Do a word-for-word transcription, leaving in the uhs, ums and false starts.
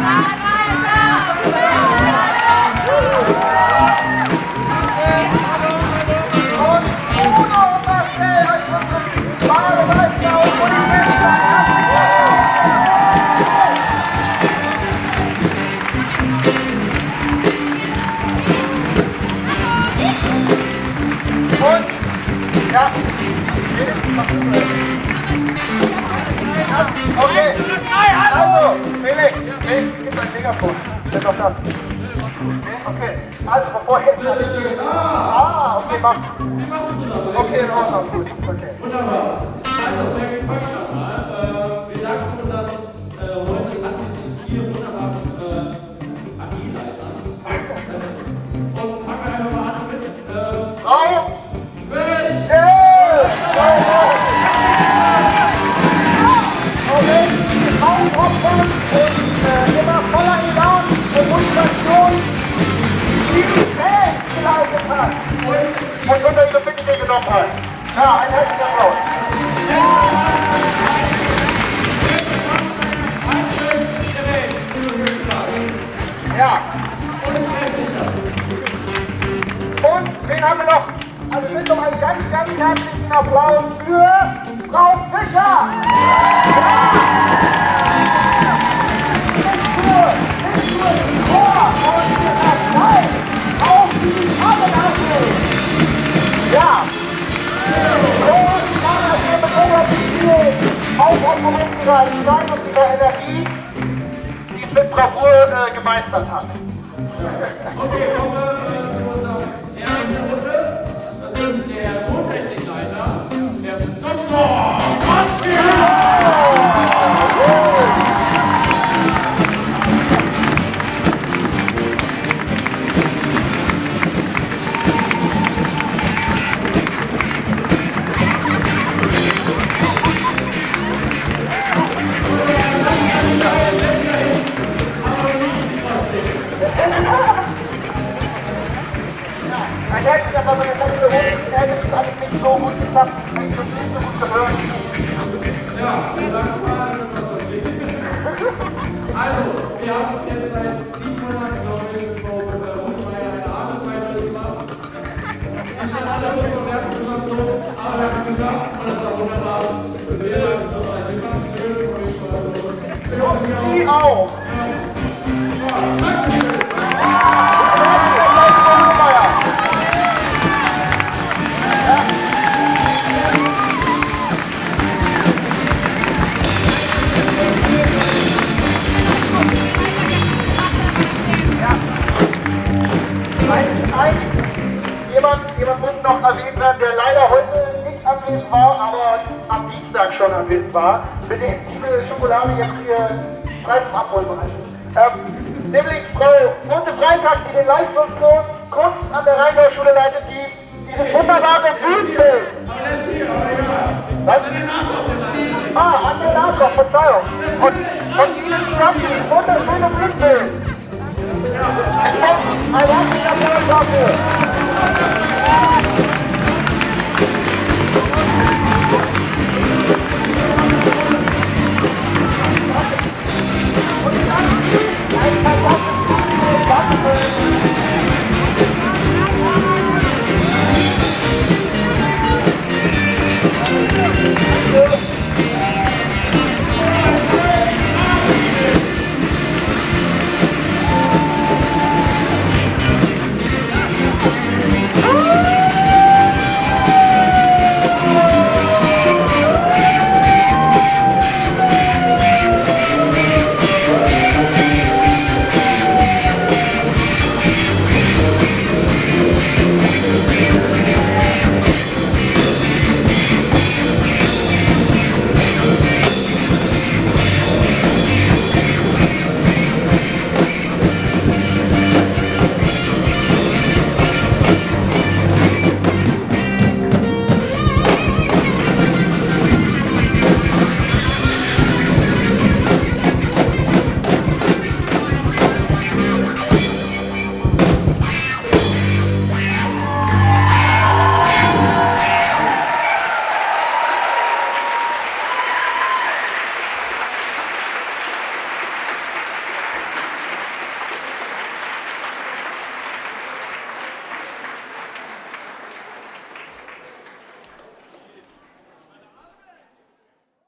Ja. Okay. Also, Felix, Felix, gib dein Megafon. Das ist doch das. Okay. Also, bevor jetzt alle gehen. Ah, okay, mach. Wir machen zusammen. Okay, in Ordnung, gut. Okay. Wunderbar. Also, wer gefällt nochmal? Äh, wir sagen unseren äh, heute anwesend hier wunderbaren äh, A G-Leiter. Und fangen wir einfach mal an mit. Äh, Frau! Fisch! Okay, aufopfern und äh, immer voller Elan und Motivation, die die Fans geleistet hat und, und unter ihre Fittiche genommen hat. Ja, ein herzlicher Applaus. Ja. Und wen haben wir noch? Also bitte um einen ganz, ganz herzlichen Applaus für Frau Fischer! Ja! Nicht nur, nicht nur die Chor und die Partei, auch die Tabenasse! Ja! Und kann das hier mit relativ viel Aufopferungsbereich sein und dieser Energie, die es mit Bravour äh, gemeistert hat. Okay, kommen wir äh, zu unserem ersten Runde. Das ist der Tontechnikleiter, der Doktor Gottfried! Ein herzlicher Applaus für die letzte Runde. Das ist alles nicht so gut geklappt. Ich bin nicht so gut gehört. Ja, wir sagen mal, also, wir haben jetzt seit sieben Monaten, glaube ich, mit Frau Rundmeier eine Arbeitsweise gemacht. Ich habe alle unsere Werke gemacht, so, aber wir haben es geschafft und das war wunderbar. Und wir sagen es nochmal, wir fanden es schön und ich war so. Ich hoffe, Sie auch. Ja, danke schön. Jemand, jemand muss noch erwähnt werden, der leider heute nicht anwesend war, aber am Dienstag schon anwesend war, mit dem diese Schokolade jetzt hier frei zum Abholen berechnet. Ähm, nämlich Frau Monte Freitag, die den Leistungskurs Kunst an der Rheingau-Schule leitet, die dieses wunderbare Bühnenbild. Was? Ah, an der Nachkoch, Verzeihung. Und, und Ihnen stammt dieses wunderschöne Bühnenbild. Ein herzlicher Applaus dafür.